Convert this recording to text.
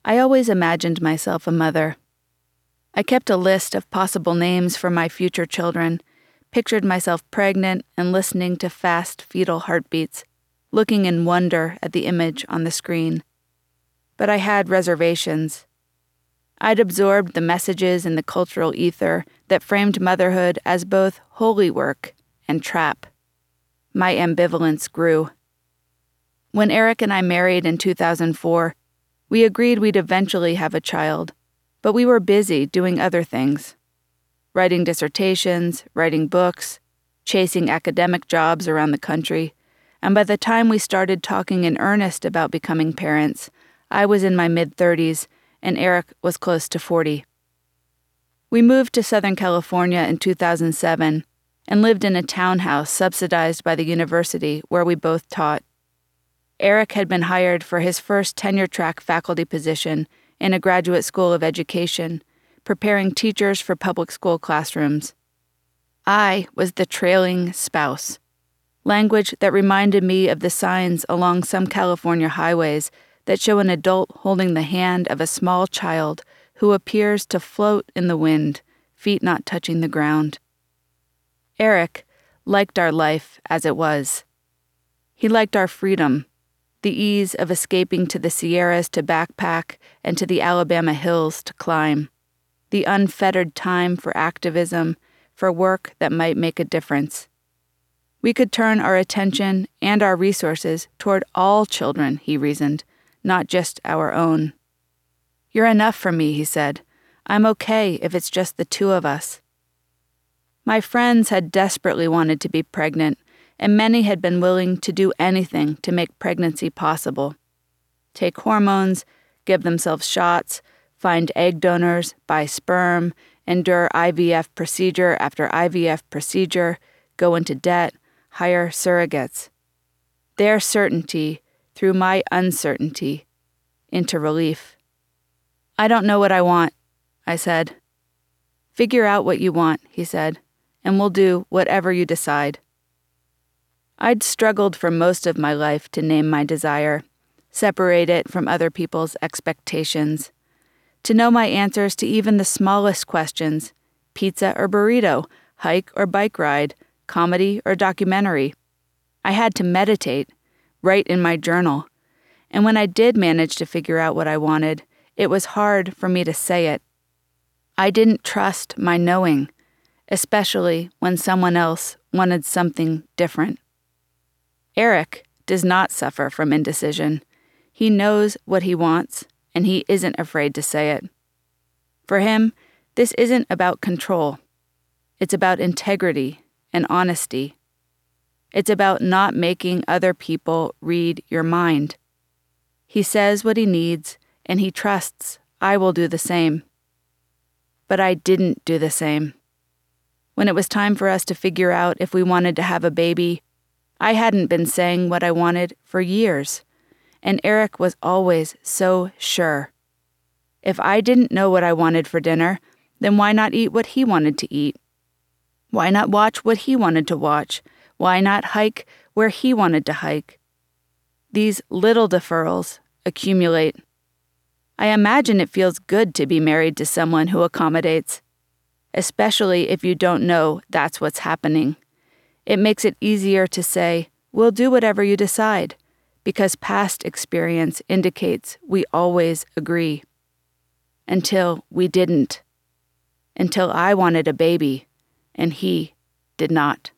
I always imagined myself a mother. I kept a list of possible names for my future children, pictured myself pregnant and listening to fast fetal heartbeats, looking in wonder at the image on the screen. But I had reservations. I'd absorbed the messages in the cultural ether that framed motherhood as both holy work and trap. My ambivalence grew. When Eric and I married in 2004, we agreed we'd eventually have a child, but we were busy doing other things. Writing dissertations, writing books, chasing academic jobs around the country, and by the time we started talking in earnest about becoming parents, I was in my mid-30s and Eric was close to 40. We moved to Southern California in 2007 and lived in a townhouse subsidized by the university where we both taught. Eric had been hired for his first tenure-track faculty position in a graduate school of education, preparing teachers for public school classrooms. I was the trailing spouse, language that reminded me of the signs along some California highways that show an adult holding the hand of a small child who appears to float in the wind, feet not touching the ground. Eric liked our life as it was. He liked our freedom, the ease of escaping to the Sierras to backpack and to the Alabama hills to climb, the unfettered time for activism, for work that might make a difference. We could turn our attention and our resources toward all children, he reasoned, not just our own. You're enough for me, he said. I'm okay if it's just the two of us. My friends had desperately wanted to be pregnant, and many had been willing to do anything to make pregnancy possible. Take hormones, give themselves shots, find egg donors, buy sperm, endure IVF procedure after IVF procedure, go into debt, hire surrogates. Their certainty through my uncertainty into relief. I don't know what I want, I said. Figure out what you want, he said, and we'll do whatever you decide. I'd struggled for most of my life to name my desire, separate it from other people's expectations, to know my answers to even the smallest questions, pizza or burrito, hike or bike ride, comedy or documentary. I had to meditate, write in my journal, and when I did manage to figure out what I wanted, it was hard for me to say it. I didn't trust my knowing, especially when someone else wanted something different. Eric does not suffer from indecision. He knows what he wants, and he isn't afraid to say it. For him, this isn't about control. It's about integrity and honesty. It's about not making other people read your mind. He says what he needs, and he trusts I will do the same. But I didn't do the same. When it was time for us to figure out if we wanted to have a baby, I hadn't been saying what I wanted for years, and Eric was always so sure. If I didn't know what I wanted for dinner, then why not eat what he wanted to eat? Why not watch what he wanted to watch? Why not hike where he wanted to hike? These little deferrals accumulate. I imagine it feels good to be married to someone who accommodates, especially if you don't know that's what's happening. It makes it easier to say, we'll do whatever you decide, because past experience indicates we always agree. Until we didn't. Until I wanted a baby, and he did not.